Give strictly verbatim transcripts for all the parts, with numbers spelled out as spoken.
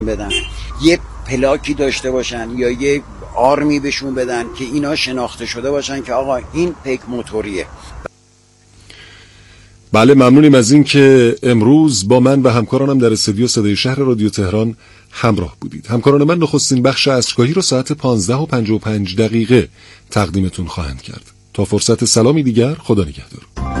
بدن، یه پلاکی داشته باشن یا یه آرمی بهشون بدن که اینا شناخته شده باشن که آقا این پیک موتوریه. بله، ممنونیم از این که امروز با من و همکارانم در استودیو صدای شهر رادیو تهران همراه بودید. همکاران من نخستین بخش اشکاهی رو ساعت پانزده و پنجاه و پنج دقیقه تقدیمتون خواهند کرد. تا فرصت سلامی دیگر، خدا نگهدار.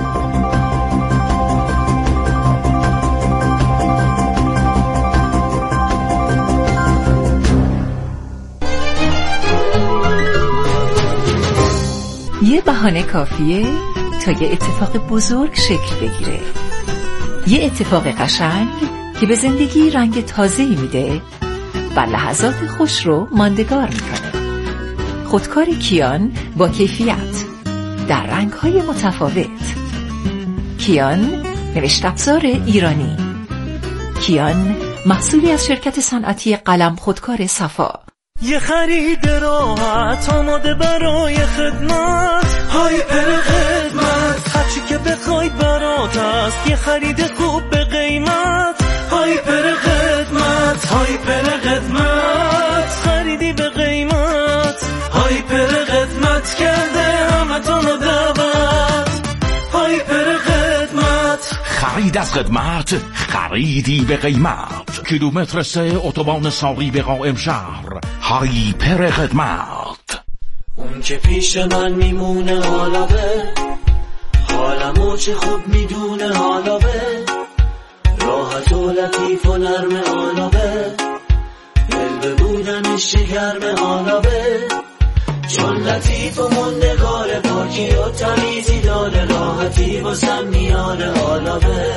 یه بهانه کافیه تا یه اتفاق بزرگ شکل بگیره. یه اتفاق قشنگ که به زندگی رنگ تازه‌ای میده و لحظات خوش رو ماندگار میکنه. خودکار کیان با کیفیت در رنگ‌های متفاوت. کیان نوشت افزار ایرانی. کیان محصولی از شرکت صنعتی قلم خودکار صفا. یه خرید راحت آماده برای خدمت، هایپر خدمت، هرچی که بخوای برات هست. یه خرید خوب به قیمت، هایپر خدمت، هایپر خدمت، خریدی به قیمت، هایپر خدمت کرده همتون دعوت، هایپر خدمت. خرید از خدمت، خریدی به قیمت. کیلومتر سه اتوبان ساقی به قائم شهر، هایپر خدمت. اون که پیش من میمونه حالابه، حالمو چه خوب میدونه حالابه، راحت و لطیف و نرم حالابه، دل به بودنش گرم حالابه، چون لطیف و مندگار، پاکی و تمیزی داره، راحتی واسم میاره حالابه.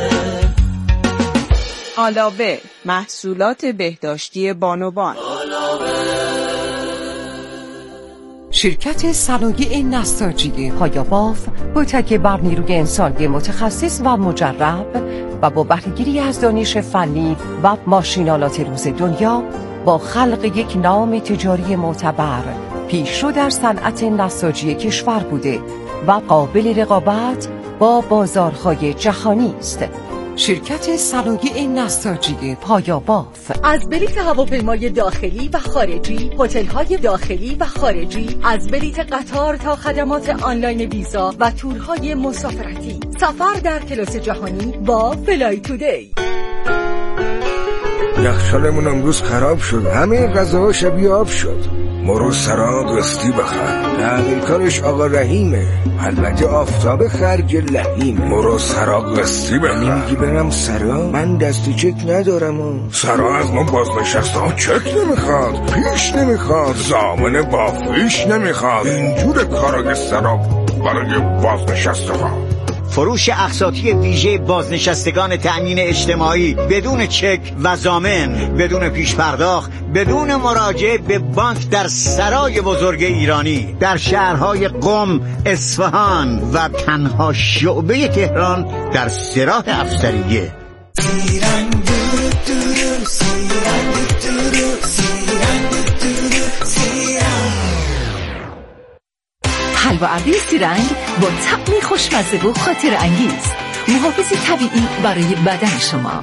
حالابه، محصولات بهداشتی بانوان. شرکت صنایع نساجی پایاباف با تکیه بر نیروی انسانی متخصص و مجرب و با بهره‌گیری از دانش فنی و ماشینالات روز دنیا، با خلق یک نام تجاری معتبر پیشرو در صنعت نساجی کشور بوده و قابل رقابت با بازارهای جهانی است. شرکت صنایع نساجی پایاباف از بلیط هواپیمای داخلی و خارجی، هتل‌های داخلی و خارجی، از بلیط قطار تا خدمات آنلاین ویزا و تورهای مسافرتی، سفر در کلاس جهانی با فلای تودی. یخچالمون امروز خراب شد، همه غذاها شبیه آب شد. مرو سرا قسطی بخر، تعمیرکارش آقا رحیمه، البته آفتاب خرج لحیمه. مرو سرا قسطی بخر. نمیگی برم سرا؟ من دست چک ندارم و. سرا از ما بازنشسته ها چک نمیخواد، پیش نمیخواد، ضامن بافیش نمیخواد. اینجور کارا سرا برای بازنشسته ها. فروش اقساطی ویژه بازنشستگان تأمین اجتماعی بدون چک و ضامن، بدون پیش پرداخت، بدون مراجعه به بانک در سرای بزرگ ایرانی در شهرهای قم، اصفهان و تنها شعبه تهران در سراح افسریه. حلوا ابری سیرنگ با طعمی خوشمزه و خاطر انگیز، محافظ طبیعی برای بدن شما.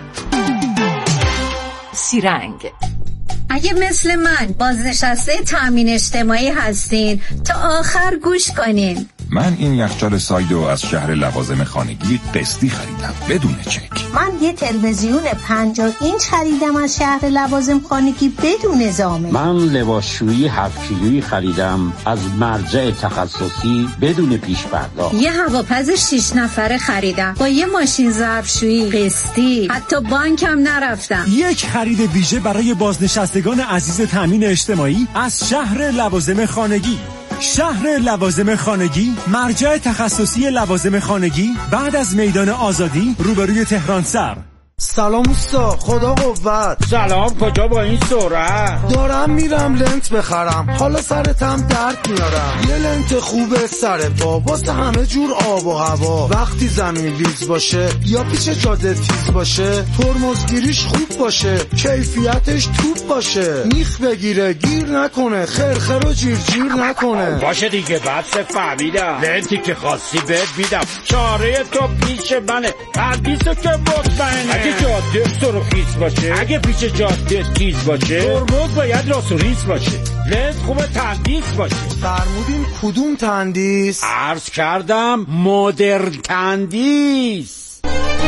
سیرنگ. اگه مثل من بازنشسته تأمین اجتماعی هستین تا آخر گوش کنین. من این یخچال سایدو از شهر لوازم خانگی قسطی خریدم بدون چک. من یه تلویزیون پنجاه اینچ خریدم از شهر لوازم خانگی بدون ضامن. من لباسشویی هفت کیلویی خریدم از مرجع تخصصی بدون پیش پرداخت. یه هواپز شش نفره خریدم با یه ماشین ظرفشویی قسطی، حتی بانکم نرفتم. یک خرید ویژه برای بازنشستگان عزیز تأمین اجتماعی از شهر لوازم خانگی. شهر لوازم خانگی، مرجع تخصصی لوازم خانگی بعد از میدان آزادی روبروی تهران سر. سلام اوستا، خدا قوت. سلام، کجا با این سرعت؟ دارم میرم لنت بخرم، حالا سرتم درد میارم. یه لنت خوبه سر پا واسه همه جور آب و هوا. وقتی زمین ریز باشه یا پیچ جاده تیز باشه، ترمزگیریش خوب باشه، کیفیتش توپ باشه، میخ بگیره گیر نکنه، خرخر و جیر جیر نکنه. باشه دیگه، بعد سه فهمیدم. لنتی که خواستی بهت میدم، چاره تو پیش منه، حدیثو که مطمئنه. جاده سرخیز باشه، اگه پیش جاده تیز باشه، ترمز باید راست و ریز باشه، لنز خوبه تندیس باشه. فرمودین کدوم تندیس؟ عرض کردم مدرن تندیس.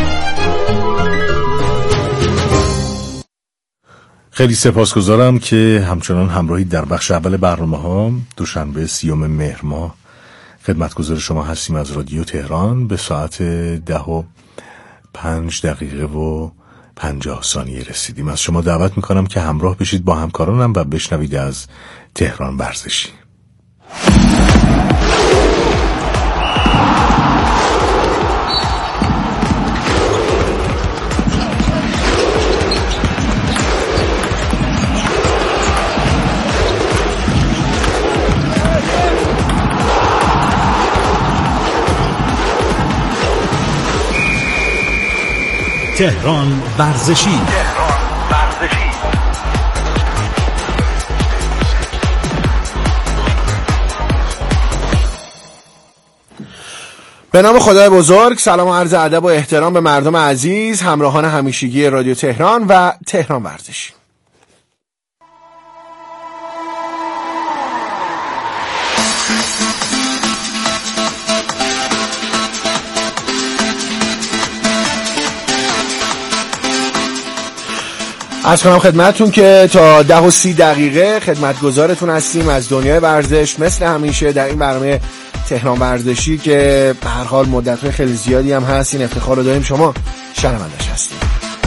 خیلی سپاسگزارم که همچنان همراهی در بخش اول برنامه ها. دوشنبه سیوم مهر ماه خدمتگزار شما هستیم از رادیو تهران. به ساعت ده و پنج دقیقه و پنجاه ثانیه رسیدیم. از شما دعوت میکنم که همراه بشید با همکارانم و بشنوید از تهران ورزشی. تهران ورزشی. به نام خدای بزرگ، سلام و عرض ادب و احترام به مردم عزیز، همراهان همیشگی رادیو تهران و تهران ورزشی. از کنم خدمتتون که تا ده و سی دقیقه خدمتگزارتون هستیم از دنیای ورزش، مثل همیشه در این برنامه تهران ورزشی که به هر حال مدت‌های خیلی زیادی هم هست. این افتخار رو داریم شما شنونده‌اش هستیم.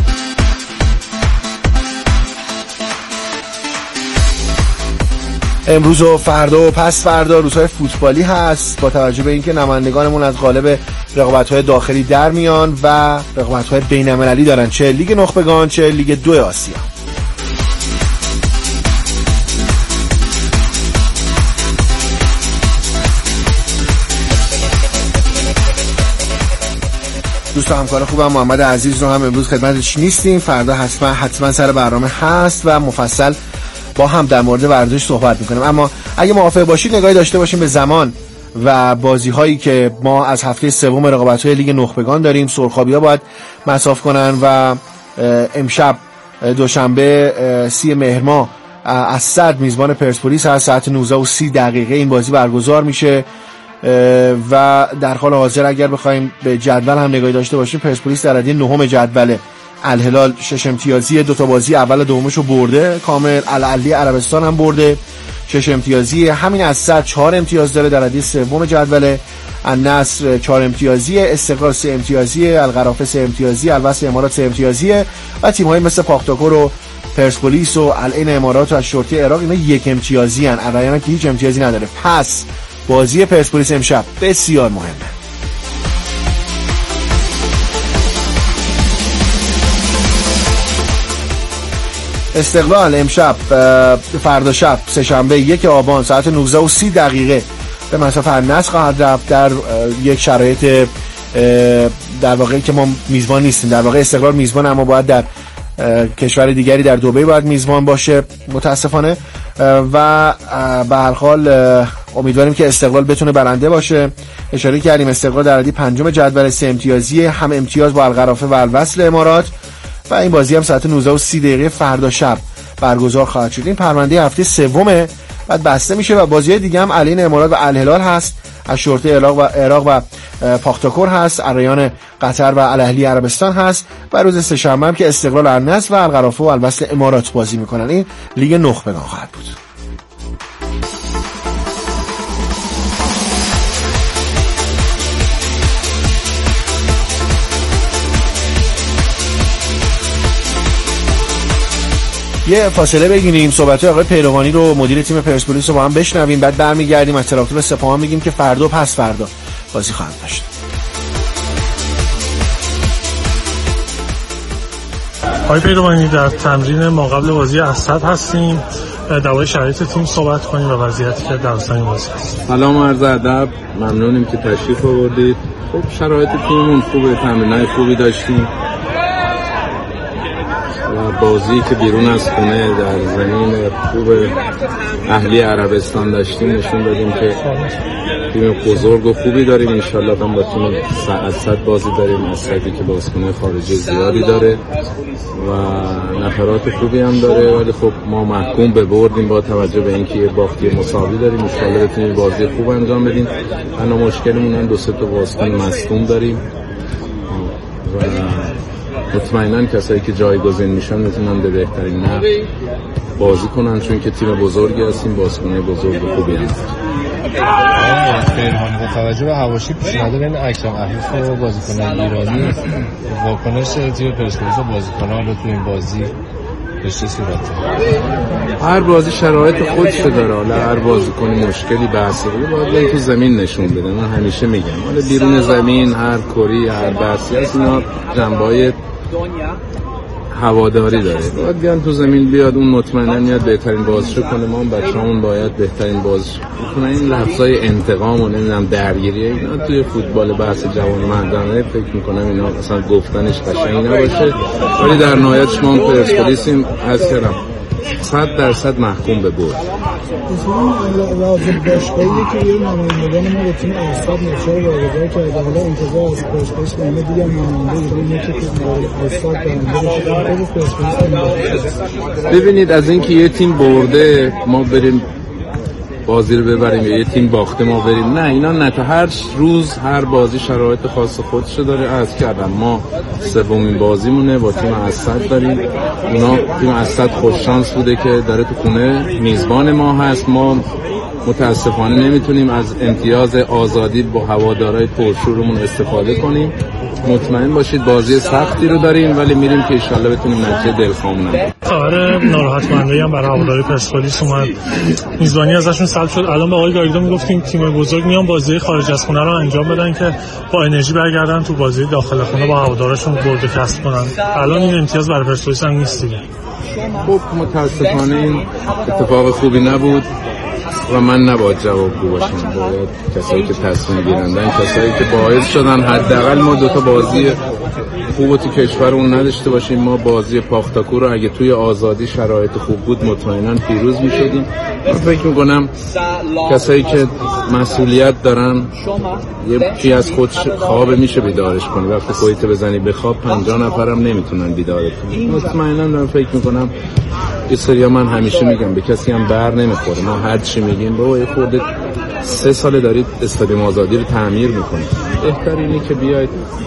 امروز و فردا و پس فردا روزهای فوتبالی هست، با توجه به اینکه نمایندگانمون از قالب رقابت‌های داخلی در میان و رقابت‌های بین‌المللی دارن، چه لیگ نخبگان چه لیگ دو آسیا. دوست و همکار خوبم محمد عزیز رو هم امروز خدمتش نیستیم، فردا حتما حتما سر برنامه هست و مفصل با هم در مورد ورزش صحبت میکنیم. اما اگه موافق باشید نگاهی داشته باشیم به زمان و بازی هایی که ما از هفته سوم رقابت های لیگ نخبگان داریم. سرخابی ها باید مصاف کنن و امشب دوشنبه سی مهر ماه از صد میزبان پرسپولیس هست. ساعت نوزده و سی دقیقه این بازی برگزار میشه و در حال حاضر اگر بخوایم به جدول هم نگاهی داشته باشیم، پرسپولیس در رده نهم جدوله، الهلال شش امتیازی، دو تا بازی اول دومشو برده کامل، العلی عربستان هم برده شش امتیازی، همین از صد چهار امتیاز داره در رده سوم جدوله، النصر چهار امتیازی، استقلال سه امتیازی، القرافه سه امتیازی، الوصل امارات سه امتیازی و تیم‌های مثل پاختاکور و پرسپولیس و العین امارات و اشرطی عراق اینا یک امتیازی ان، الرایان که هیچ امتیازی نداره. پس بازی پرسپولیس امشب بسیار مهمه. استقلال امشب فردا شب سه شنبه یک آبان ساعت نوزده و سی دقیقه به مصاف النصر خواهد رفت در یک شرایط در واقع که ما میزبان نیستیم. در واقع استقلال میزبان اما باید در کشور دیگری در دبی باید میزبان باشه متاسفانه و به هر حال امیدواریم که استقلال بتونه برنده باشه. اشاره کردیم استقلال در رده پنجم جدول سه امتیازی، هم امتیاز با القرافه و الوصل امارات و این بازی هم ساعت نوزده و سی دقیقه فردا شب برگزار خواهد شد. این پرونده هفته سومه، بعد بسته میشه و بازی‌های دیگه هم العین امارات و الهلال هست، اشرطه عراق و عراق و پاختاکور هست، الریان قطر و الاهلی عربستان هست و روز سه‌شنبه هم که استقلال النصر و القرافه و الوصل امارات بازی میکنن. این لیگ نخبگان خواهد بود. یه فاصله بگیریم، صحبت آقای پیروانی رو مدیر تیم پرسپولیس رو با هم بشنویم، بعد برمیگردیم از تراکتور سپاهان میگیم که فردا و پس فردا بازی خواهند داشت. آقای پیروانی، در تمرین ما قبل بازی اسد هستیم، درباره شرایط تیم صحبت کنیم و وضعیتی که در اصل بازی هست. سلام و عرض ادب، ممنونیم که تشریف آوردید. خب شرایط تیممون خوبه، تمرینای خوبی داشتیم و بازی که بیرون از خونه در زمین خوب اهلی عربستان داشتیم نشون دادیم که تیم بزرگ و خوبی داریم. انشالله هم با تیم اسد بازی داریم، اسدی که بازیکن خارجی زیادی داره و نفرات خوبی هم داره، ولی خب ما محکوم به بردیم با توجه به اینکه یه باختی مساوی داریم. انشالله بتونیم بازی خوب انجام بدیم. اما مشکلمون هم دو سه تا بازیکن مصدوم داریم و مطمئناً کسایی که جایگزین میشن میتونن به بهترین نحو بازی کنن، چون که تیم بزرگی هستیم، بازیکن‌های بزرگ و خوبی هستیم. با توجه به حواشی پیشنهاد بین اکرم عفیف و بازیکنان ایرانی، واکنش تیم پرسپولیس و بازیکنان رو تو این بازی به چه صورته؟ هر بازی شرایط خودش داره، حالا هر بازیکنی مشکلی بحثی باید باید تو زمین نشون بده. من همیشه میگم حالا بیرون زمین هر کری هر بحثی هست اینا جنبه‌های هواداری داره، باید بیان تو زمین بیاد اون مطمئنا میاد بهترین بازیشو کنه. ما هم بچه‌مون باید بهترین بازیشو کنن. این لفظای انتقام و نمیدونم درگیری اینا توی فوتبال بحث جوان مردانه فکر میکنم اینا مثلا گفتنش قشنگ نباشه، ولی در نهایت ما هم پرسپولیسیم از کردم صد درصد محکوم به برد. اصلا راجع باشگاهی که یه نمایندگان ما به تیم اسد نقشه رو واگذار کرده، حالا انتظار از پرسپولیس که همه دیگه نماینده بودن که اسد برنده. ببینید از اینکه یه تیم برده ما بریم بازی رو ببریم یا یه تیم باخته ما بریم، نه اینا نه، تا هر روز هر بازی شرایط خاص خودش داره. عرض کردم ما سومین بازیمونه با تیم اسد داریم، اونا تیم اسد خوش شانس بوده که داره تو خونه میزبان ما هست. ما متاسفانه نمیتونیم از امتیاز آزادی با هوادارهای پرشورمون استفاده کنیم. مطمئن باشید بازی سختی رو داریم، ولی میریم که ان شاءالله بتونیم نتیجه دلخواه نگیریم. خبر ناراحت کننده هم برای هواداری پرسپولیس اومد، میزبانی ازشون سلب شد. الان به آقای گاریدو میگفتیم تیم بزرگ میان بازی خارج از خونه رو انجام بدن که با انرژی برگردن تو بازی داخل خونه با هوادارشون برد کسب کنن. الان این امتیاز برای پرسپولیس هم نیست دیگه. خب متاسفانه این اتفاق خوبی نبود و من نباید جوابگو باشم. باید کسایی که تصمیم گیرندن، کسایی که باعث شدن حداقل ما دو تا بازی خوب تو کشورمون نداشته باشیم. ما بازی پاختاکو رو اگه توی آزادی شرایط خوب بود مطمئنا پیروز می‌شدیم. من فکر می‌کنم کسایی که مسئولیت دارن یکی از خود خواب میشه بیدارش کنه. وقتی خودت بزنی به خواب پنجاه نفرم نمیتونن بیدارت کنن. مطمئنا من فکر می‌کنم یه سریا من همیشه میگم به کسی هم بر نمیخوره. ما هر چی میگیم بابا یه خورده سه سال دارید استادیوم آزادی رو تعمیر میکنید، بهتر اینه که بیاید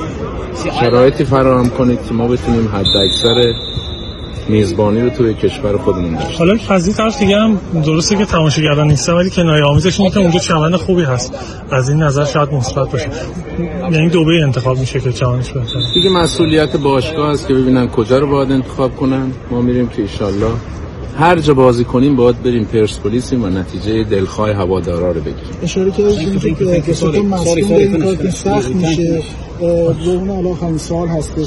شرایطی فراهم کنید که ما بتونیم حد اکثر میزبانی رو توی کشور خودمون داشته. حالا از این طرف دیگه هم درسته که تماشاگران نیستن، ولی کنایه آمیزش اینه که اونجا چمن خوبی هست، از این نظر شاید مثبت باشه. یعنی دو انتخاب میشه که چمنش بهتره. دیگه مسئولیت باشگاه است که ببینن کجا رو باید انتخاب کنن. ما میریم که ان شاءالله هر جا بازی کنیم باید بریم پرسپولیسیم و نتیجه دلخواه هوادارا رو بگیریم. اشاره کردید که کسایی مسئول به این کار که سخت میشه اون الان خیلی سال هستش.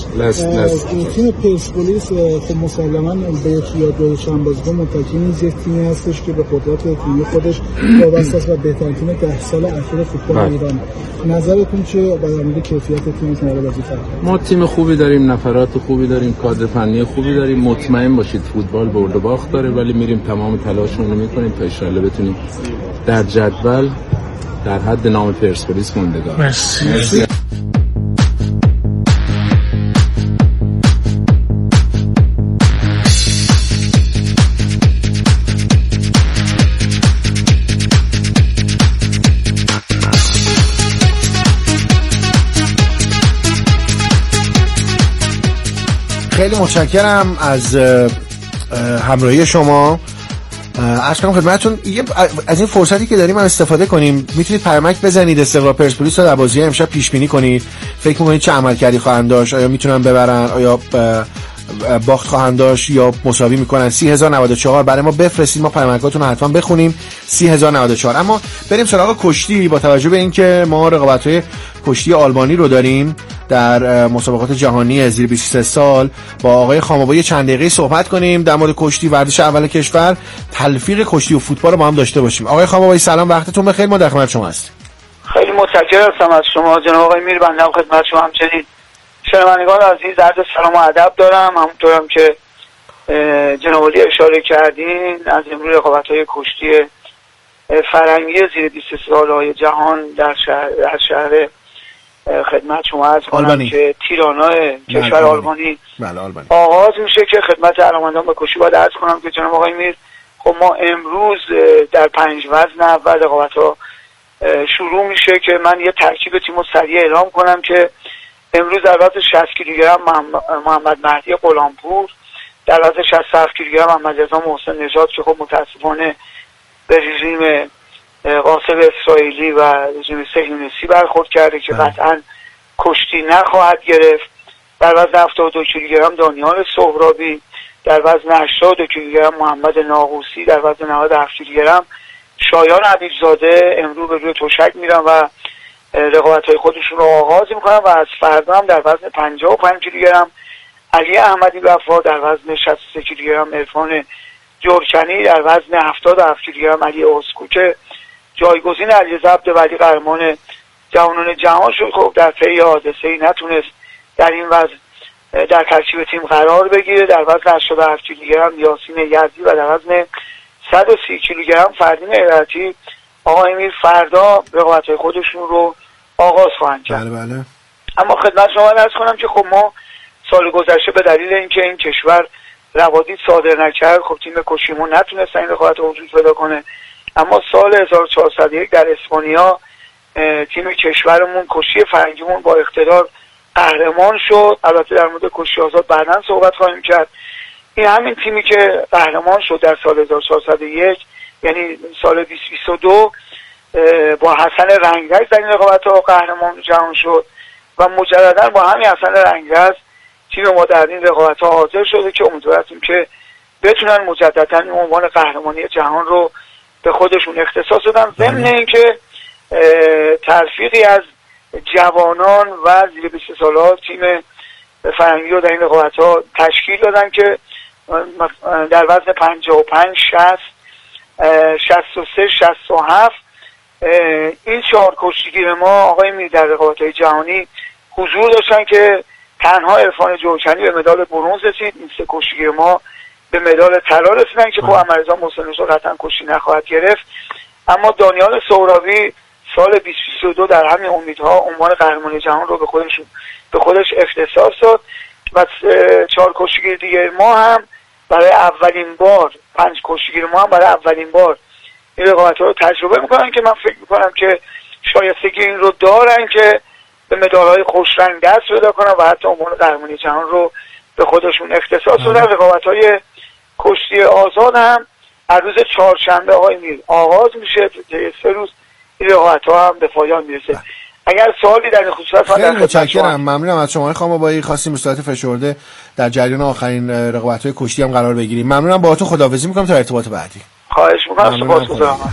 تیم پرسپولیس خب مسلماً به یکی یا دو چند بازیکن متکی نیست، یک تیمی هستش که به قدرت تیمی خودش وابسته است و بهترین تیم ده سال اخیر فوتبال ایران. نظرتون چه در مورد کیفیت تیم تیم بازی کرد؟ ما تیم خوبی داریم، نفرات خوبی داریم، کادر فنی خوبی داریم. مطمئن باشید فوتبال برد و باخت داره، ولی میریم تمام تلاشمون رو میکنیم تا ان شاءالله بتونیم در جدول در حد نام پرسپولیس موندگار. مرسی. مرسی. خیلی متشکرم از همراهی شما. عرض کنم خدمتتون از این فرصتی که داریم هم استفاده کنیم. میتونید پرمک بزنید استقلال پرسپولیس رو در بازی امشب پیش بینی کنید. فکر می‌کنید چه عملکردی خواهند داشت؟ آیا میتونن ببرن؟ آیا باخت خواهند داشت یا مساوی میکنن؟ سی هزار و نود و چهار برای ما بفرستید، ما پرمکاتون رو حتما بخونیم. سی هزار و نود و چهار. اما بریم سراغ کشتی. با توجه به اینکه ما رقابت‌های کشتی آلمانی رو داریم در مسابقات جهانی زیر بیست و سه سال، با آقای خامابایی چند دقیقه صحبت کنیم در مورد کشتی، ورزش اول کشور، تلفیق کشتی و فوتبال رو با هم داشته باشیم. آقای خامابایی سلام، وقتتون بخیر، ما در خدمت شما هستیم. خیلی متشکرم از شما جناب آقای میر. بنده هم خدمت شما همچنین شنوندگان عزیز عرض سلام و ادب دارم. همونطورم که جناب عالی اشاره کردین، از امروز رقابت‌های کشتی فرنگی زیر بیست ساله‌های جهان در شهر در شهر خدمت شما عرض کنم که تیرانا کشور آلبانی آغاز میشه که خدمت علاقه‌مندان به کشتی باید عرض کنم که جناب آقای میر، خب ما امروز در پنج وزن اول رقابت‌ها شروع میشه که من یه ترکیب تیمو سریع اعلام کنم که امروز در وزن شصت کیلوگرم محمد مهدی غلامپور، در وزن شصت و هفت کیلوگرم محمد رضا محسن نژاد که خب متاسفانه به رژیم قاسم اسرائیلی و رژیم صهیونیستی برخورد کرده که قطعا کشتی نخواهد گرفت. در وزن هفتاد و دو کیلوگرم دانیال سهرابی، در وزن هشتاد و دو کیلوگرم محمد ناقوسی، در وزن نود و هفت کیلوگرم شایان حبیبزاده امروز به روی تشک میرن و رقابت‌های خودشون رو آغاز میکنن و از فردا هم در وزن پنجاه و پنج کیلوگرم علی احمدی وفا، در وزن شصت و سه کیلوگرم عرفان جرکنی، در وزن هفتاد و هفت کیلوگرم علی اسکو که جایگزین علیرضا عبدولی قهرمان جوانان جهان شد، خب در طی حادثه‌ای نتونست در این وزن در ترکیب تیم قرار بگیره. در وزن هشتاد و هفت کیلوگرم یاسین یزدی و در وزن صد و سی کیلوگرم فردین ایرتی آقای امیر فردا رقابت‌های خودشون رو آغاز خواهند کرد. بله بله. اما خدمت شما عرض کنم که خب ما سال گذشته به دلیل اینکه این کشور روادید صادر نکرد، خب تیم کشیمون نتونست این رقابت وجود پیدا کنه. اما سال هزار و چهارصد و یک در اسپانیا تیم کشورمون کشتی فرنگیمون با اقتدار قهرمان شد. البته در مورد کشتی آزاد بعداً صحبت خواهیم کرد. این همین تیمی که قهرمان شد در سال هزار و چهارصد و یک، یعنی سال بیست بیست و دو، با حسن رنگرز در این رقابت‌ها قهرمان جهان شد و مجددا با همین حسن رنگرز تیم ما در این رقابت‌ها حاضر شده که امیدواریم که بتونن مجددا این عنوان قهرمانی جهان رو به خودشون اختصاص بدن، ضمن اینکه ترفیقی از جوانان و زیر بیست ساله‌ها تیم فرنگی رو در این رقابت‌ها تشکیل دادن که در وزن پنجاه و پنج، شصت، شصت و سه، شصت و هفت این چهار کشتیگیر ما آقای میر در رقابت‌های جهانی حضور داشتن که تنها عرفان جرکنی به مدال برنز رسید. این سه کشتیگیر ما به مدال طلا رسیدن که خب احمدرضا محسن نژاد قطعا کشتی نخواهد گرفت. اما دانیال سهرابی سال بیست بیست و دو در همین امیدها عنوان قهرمان جهان رو به خودش به خودش اختصاص داد و چهار کشتیگیر دیگه ما هم برای اولین بار، پنج کشتیگیر ما هم برای اولین بار این رقابت‌ها رو تجربه میکنن که من فکر میکنم که شایستگی این رو دارن که به مدال‌های خوشرنگ دست پیدا کنن و حتی عنوان قهرمانی جهان رو به خودشون اختصاص بدن. رقابت‌های کشتی آزاد هم از روز چهارشنبه آقای میر آغاز میشه، سه روز این رقابت‌ها هم به پایان میرسه. اگر سوالی در این خصوص خیلی متشکرم، ممنونم از شما. خانم بایی خواستیم به صورت فشرده در جریان آخرین رقابت‌های کشتی هم قرار بگیریم. ممنونم، باهاتون خداحافظی می‌کنم تا ارتباط بعدی. خواهش می‌کنم، سپاسگزارم.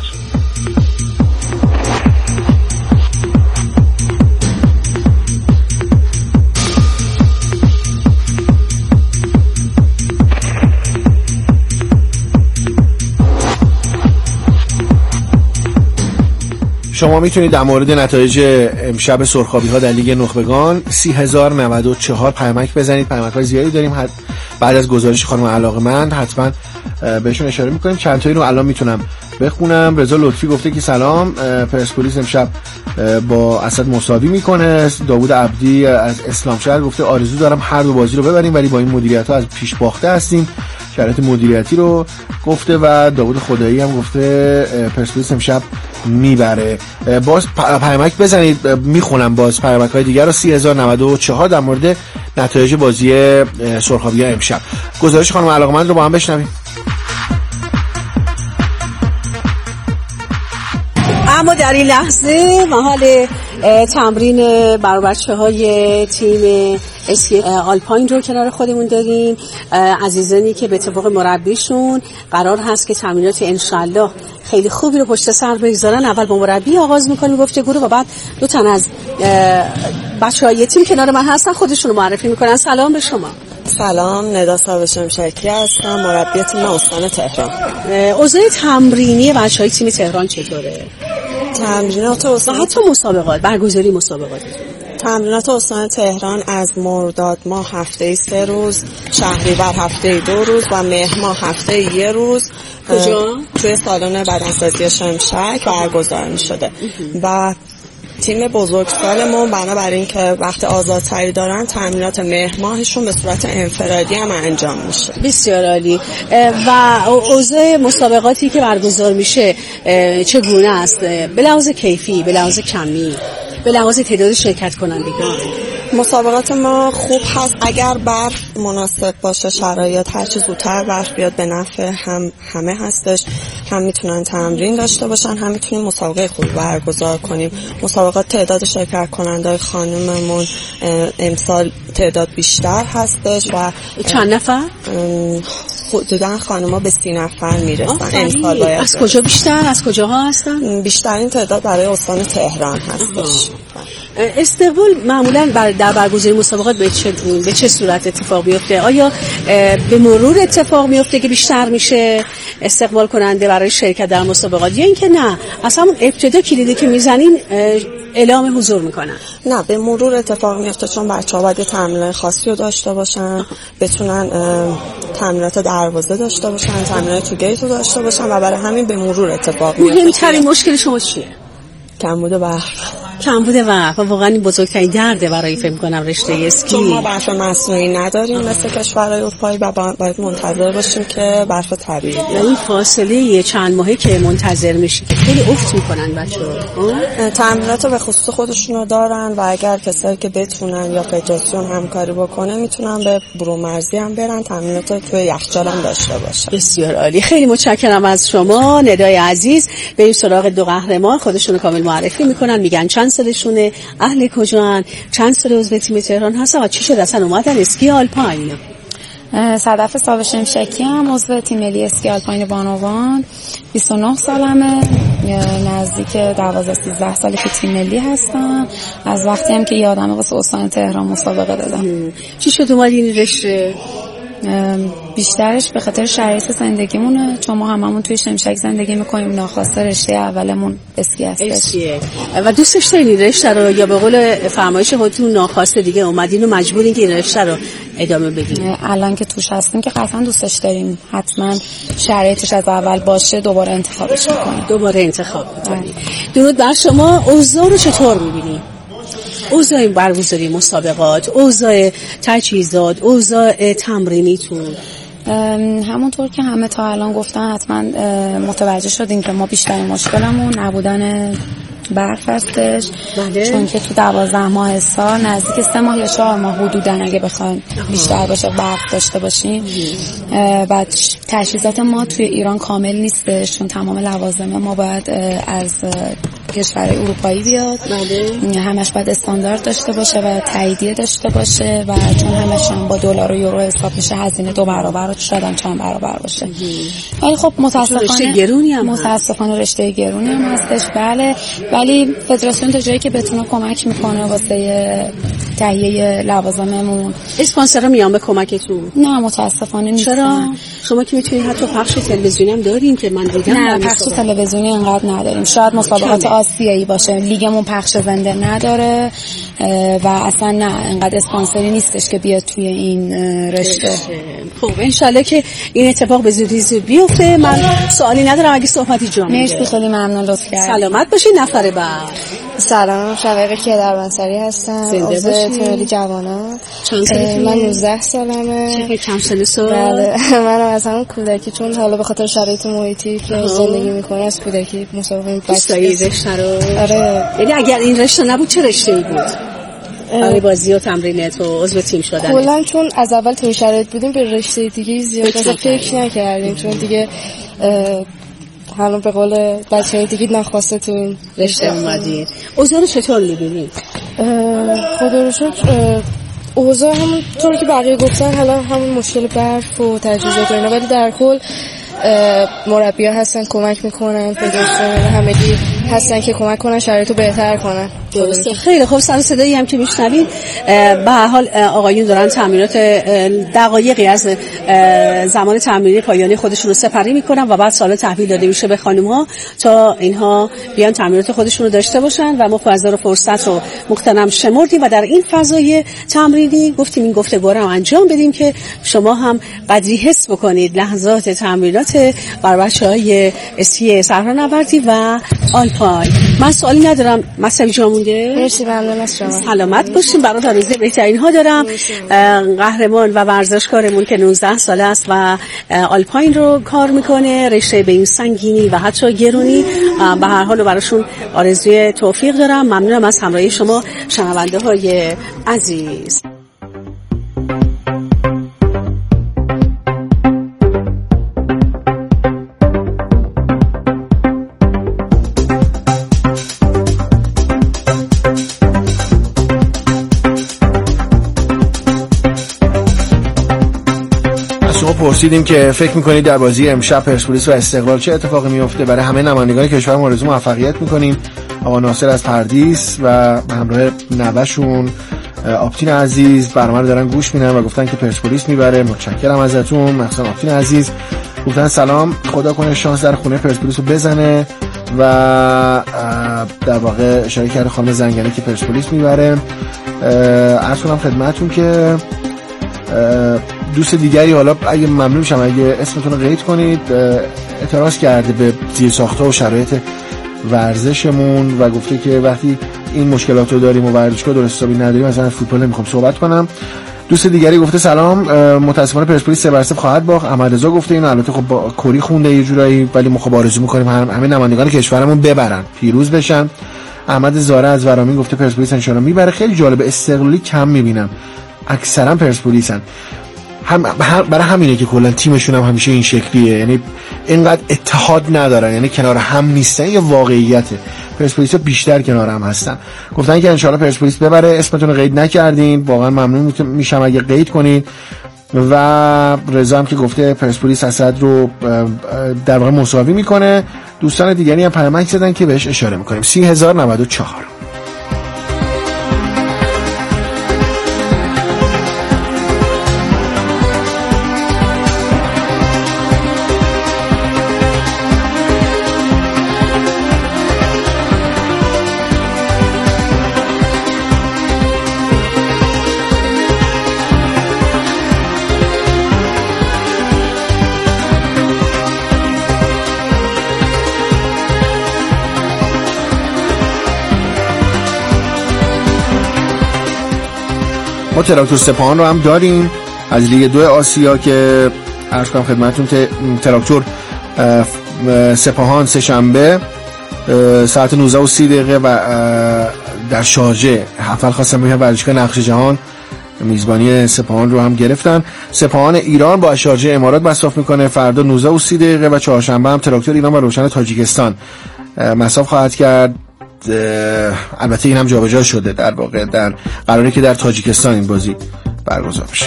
شما میتونید در مورد نتایج امشب سرخابی ها در لیگ نخبگان سی هزار و نود و چهار پیامک بزنید. پیامک های زیادی داریم. حد بعد از گزارش خانم علاقه‌مند حتما بهشون اشاره میکنیم. چند تایی رو الان میتونم بخونم. رضا لطفی گفته که سلام، پرسپولیس امشب با اسد مساوی میکنه. داوود عبدی از اسلام شهر گفته آرزو دارم هر دو بازی رو ببریم ولی با این مدیریت ها از پیش باخته هستیم. شرایط مدیریتی رو گفته و داوود خدایی هم گفته پرسپولیس امشب میبره. باز پیامک بزنید، میخونم باز پیامک های دیگر رو. سی هزار و نود و چهار در مورد نتایج بازی سرخابی ها امشب. گزارش خانم علاقه‌مند رو با هم بشنویم. اما در این لحظه محل تمرین برای بچه‌های تیم اسکی آلپاین رو کنار خودمون داریم. عزیزانی که به اتفاق مربیشون قرار هست که تمرینات انشالله خیلی خوبی رو پشت سر بگذارن. اول با مربی آغاز میکنیم گفتگو رو و بعد دو تن از بچه‌های تیم کنار من هستن، خودشون رو معرفی میکنن. سلام به شما. سلام، ندا صاحب شمشکی هستم، مربی تیم استان تهران. اوضاع تمرینی بچه‌های تیم تهران چطوره؟ تمرینات و حتی مسابقات، برگزاری مسابقات تمرینات استان تهران از مرداد ماه هفته سه روز، شهریور هفته دو روز و مهر ماه هفته یه روز کجا؟ توی سالن بدنسازی شمشک برگزار می شده و تیم بزرگسالمون بنابراین اینکه وقت آزادتری دارن تمرینات مهر ماهشون به صورت انفرادی هم انجام میشه. بسیار عالی. و اوضاع مسابقاتی که برگزار میشه چگونه است؟ به لحاظ کیفی، به لحاظ کمی، به لحاظ تعداد شرکت کنندگان؟ مسابقات ما خوب هست اگر برف مناسب باشه، شرایط هر چه زودتر برف بیاد به نفع هم همه هستش. هم میتونن تمرین داشته باشن، هم میتونیم مسابقه خوب برگزار کنیم. مسابقات تعداد شرکت کننده خانممون امسال تعداد بیشتر هستش و چند نفر؟ حدوداً خانم‌ها به سی نفر میرسن امسال. باید از کجا بیشتر؟ از کجاها هستن؟ بیشترین تعداد برای استان تهران هستش. استقبال معمولا بر در برگزاری مسابقات به چه به چه صورت اتفاق میفته؟ آیا به مرور اتفاق میفته که بیشتر میشه استقبال کننده برای شرکت در مسابقات، یا اینکه نه اصلا ابتدا کلیدی که میزنین اعلام حضور میکنن؟ نه، به مرور اتفاق میفته، چون بچه‌ها باید تمرین خاصی رو داشته باشن، بتونن تمرینات دروازه داشته باشن، تمرینات تو گیت رو داشته باشن و برای همین به مرور اتفاق میفته. مهمترین مشکل شما چیه؟ کمبود برف. کمبود برف واقعا بزرگترین درده برای فکر کنم رشته اسکی. چون ما برف مصنوعی نداریم مثل کشورهای اروپایی و باید منتظر باشیم که برف طبیعی بیاد. این فاصله چند ماهه که منتظر میشی که خیلی افت میکنن بچه‌ها. تمرینات به خصوص خودشونو دارن و اگر کسایی که بتونن یا فدراسیون همکاری بکنه میتونن به برومرزی هم برن، تمرینات توی یخچال هم داشته باشن. بسیار عالی. خیلی متشکرم از شما ندای عزیز. بریم سراغ دو قهرمان، خودشون کامل معرفی میکنن، میگن چند سالشونه، اهل کجان، چند سال عضو تیم تهران هستن و چی شد اصلا اومدن اسکی آلپاین. صدف ساوه شمشکی هم عضو تیم ملی اسکی آلپاین بانوان، بیست و نه سالمه، نزدیک دوازده سیزده سالی که تیم ملی هستم. از وقتی هم که یادمه واسه استان تهران مسابقه دادم. چی شد اومدی این رشته؟ بیشترش به خاطر شرایط زندگیمونه، چون ما هممون توی شمشک زندگی میکنیم، ناخواسته رشته اولمون اسکی هستش. و دوستش دارین رشته رو یا به قول فرمایش خودتون ناخواسته دیگه اومدین و مجبورین که این رشته رو ادامه بدین؟ الان که توش هستیم که قطعا دوستش داریم، حتما شرایطش از اول باشه دوباره انتخابش میکنیم. دوباره انتخاب میکنیم. درود بر شما. اوضاع رو چطور میبینین؟ اوضاع برگزاری مسابقات، اوضاع تجهیزات، اوضاع تمرینیتون؟ همونطور که همه تا الان گفتن حتما متوجه شدیم که ما بیشترین مشکلمون نبودن برف هستش. بله. چون که تو دوازده ماه سال نزدیک سه ماه یا چهار ماه حدوداً اگه بخوایم بیشتر باشه برف داشته باشیم. بعد تجهیزات ما توی ایران کامل نیستش، چون تمام لوازم ما باید از کشورهای اروپایی بیاد. بله. همش باید استاندارد داشته باشه و تاییدیه داشته باشه و چون همش هم با دلار و یورو حساب میشه هزینه دو برابر و شاید هم چند برابر باشه. ولی خب متاسفانه رشته گرونی هم متاسفانه رشته گرونی هم هستش. بله، ولی فدراسیون تا جایی که بتونه کمک میکنه واسه تهیه لوازممون. اسپانسرها میان به کمکتون؟ نه متاسفانه نیست. چرا؟ شما که میتونید حتی پخش تلویزیونی هم دارین که من دیدم. نه پخش تلویزیونی انقدر نداریم. شاید مسابقات آسیایی باشه، لیگمون پخش زنده نداره و اصلا نه انقدر اسپانسری نیستش که بیاد توی این رشته. خب انشالله که این اتفاق به زودی زود بیفته. من سوالی ندارم اگه صحبتی جا میده. مرسی، خیلی ممنون، لطف کردید. سلامت باشین. نفر بعد. سلام، شقیقه کیدربنسری هستم، عضو تیم جوانان. چند سالتونه؟ من نوزده سالمه. چه چند سال سال؟ بله، منم از همون کودکی، چون حالا به خاطر شرایط محیطی که زندگی میکنه از کودکی مسابقه بچگی رشته رو. آره. یعنی اگر این رشته نبود چه رشته‌ای بود؟ برای بازی و تمرینات و عضو تیم شدن؟ کلا چون از اول تو شرایط بودیم به رشته دیگه زیاد اصلا فکر نکردیم، چون دیگه حالا به قول بچه‌های دیگه ناخواسته تو این رشته اومدید. اوضاع رو چطور می‌بینید؟ خدا رو شکر اوضاع همونطور که بقیه گفتن، حالا همون مشکل برف و تجهیزات و اینا، ولی در کل مربی‌ها هستن کمک میکنن، فدراسیون همگی هستن که کمک کنن شرایطو بهتر کنن. درسته. خیلی خوب. سر صدایی هم که میشنوید به هر حال آقایون دارن تمرینات دقایقی از زمان تمرینی پایانی خودشون رو سپری میکنن و بعد سال تحویل داده میشه به خانم‌ها تا اینها بیان تمرینات خودشون رو داشته باشن و ما فضا و فرصت رو مغتنم شمردیم و در این فضای تمرینی گفتیم این گفتگو رو انجام بدیم که شما هم قدری حس بکنید لحظات تمرینات بر بچه‌های اسکی صحرانوردی و آلپاین. من سوالی ندارم. مصطفی جان مونده؟ مرسی، ممنون از شما. سلامت باشین. برات آرزوی بهترین ها دارم. قهرمان و ورزشکارمون که نوزده ساله است و آلپاین رو کار میکنه، رشته به این سنگینی و حتی گرونی. به هر حال براشون آرزوی توفیق دارم. ممنونم از همراهی شما شنونده های عزیز. پرسیدیم که فکر میکنید در بازی امشب پرسپولیس و استقلال چه اتفاقی میفته. برای همه نمایندگان کشور آرزو موفقیت میکنیم. آقا ناصر از پردیس و همراه نوه‌شون آپتین عزیز برنامه رو دارن گوش میدن و گفتن که پرسپولیس میبره. متشکرم ازتون. مثلا آپتین عزیز گفتن سلام، خدا کنه شانس در خونه پرسپولیس رو بزنه و در واقع اشاره کرده خانم زنگنه که پرسپولیس میبره. عرض کنم خدمتتون که دوست دیگری حالا اگه ممنون میشم اگه اسمتون رو قید کنید، اعتراض کرده به زیرساخت‌ها و شرایط ورزشمون و گفته که وقتی این مشکلات رو داریم و ورزشگاه درست حسابی نداریم مثلا فوتبال نمیخوام صحبت کنم. دوست دیگری گفته سلام، متاسفانه پرسپولیس سه بر صفر خواهد باخت. احمد رضا گفته این البته خب با کوری خونده یه جورایی ولی ما خب آرزو می‌کنیم همه نمایندگان کشورمون ببرن، پیروز بشن. احمد زاره از ورامین گفته پرسپولیس ان شاء الله میبره. خیلی جالب، استقلالی کم میبینم، اکثرا پرسپولیسن. هم برای همینه که کلا تیمشون هم همیشه این شکلیه، یعنی اینقدر اتحاد ندارن، یعنی کنار هم نیستن. یه واقعیته، پرسپولیس‌ها بیشتر کنار هم هستن. گفتن که ان شاء الله پرسپولیس ببره. اسمتون رو قید نکردین، واقعا ممنون میشم اگه قید کنید. و رضا هم که گفته پرسپولیس اسد رو در واقع مساوی میکنه. دوستان دیگری هم پیامک زدن که بهش اشاره میکنیم. سی هزار و نود و چهار. ما تراکتور سپاهان رو هم داریم از لیگ دو آسیا که عرض کنم خدمتتون تراکتور سپاهان سه شنبه ساعت نوزده و سی دقیقه و در شارژه حفل خواستم بگم ورزشگاه نقش جهان میزبانی سپاهان رو هم گرفتن. سپاهان ایران با شارژه امارات مصاف میکنه فردا نوزده و سی دقیقه و چهارشنبه هم تراکتور ایران با روشن تاجیکستان مصاف خواهد کرد. البته این هم جابجا شده، در واقع در قراره که در تاجیکستان این بازی برگزار بشه.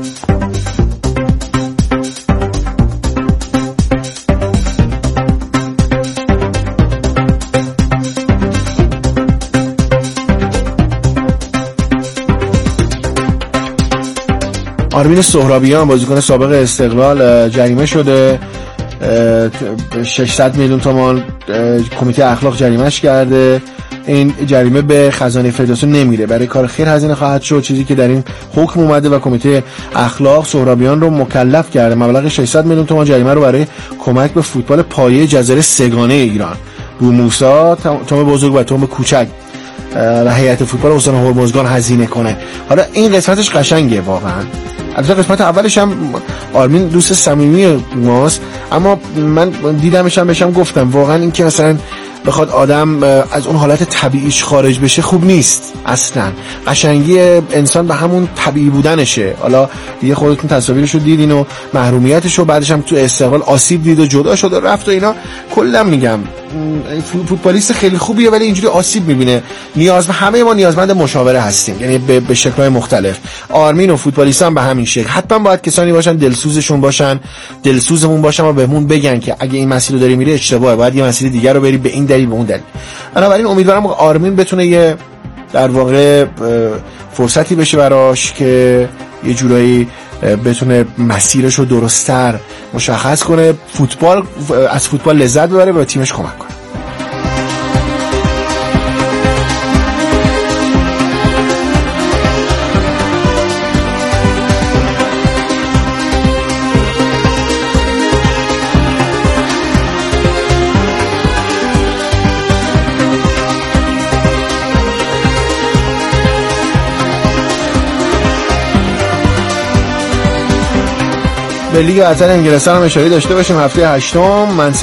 آرمین سهرابیان بازیکن سابق استقلال جریمه شده، ششصد میلیون تومان کمیته اخلاق جریمهش کرده. این جریمه به خزانه فدراسیون نمیره، برای کار خیر هزینه خواهد شد، چیزی که در این حکم اومده و کمیته اخلاق سهرابیان رو مکلف کرده مبلغ ششصد میلیون تومان جریمه رو برای کمک به فوتبال پایه جزایر سگانه ایران بو موسی، توم بزرگ و توم کوچک و هیئت فوتبال استان هرمزگان هزینه کنه. حالا این قسمتش قشنگه واقعا. البته قسمت اولش هم آرمین دوست صمیمی ماست، اما من دیدمش هم بهشم گفتم واقعا این که مثلا بخواد آدم از اون حالت طبیعیش خارج بشه خوب نیست اصلا. قشنگی انسان به همون طبیعی بودنشه. حالا دیگه خودتون تصاویرش رو دیدین و محرومیتش رو، بعدش هم تو استقلال آسیب دید و جدا شد و رفت و اینا. کلا میگم فوتبالیست خیلی خوبیه ولی اینجوری آسیب میبینه. نیاز همه ما نیازمند مشاوره هستیم، یعنی به, به شکل‌های مختلف. آرمین و فوتبالیستان به همین شکل. حتما باید کسانی باشن دلسوزشون باشن، دلسوزمون باشن و بهمون بگن که اگه این مسیر رو داری میری اشتباهه، باید یه مسیر دیگه رو بری به این دلیل به اون دلیل. بنابراین امیدوارم آرمین بتونه یه در واقع فرصتی بشه براش که یه جورایی بتونه مسیرش رو درست‌تر مشخص کنه، فوتبال از فوتبال لذت ببره و به تیمش کمک کنه. به لیگ برتر انگلستان هم اشاره داشته باشیم. هفته هشتم منسی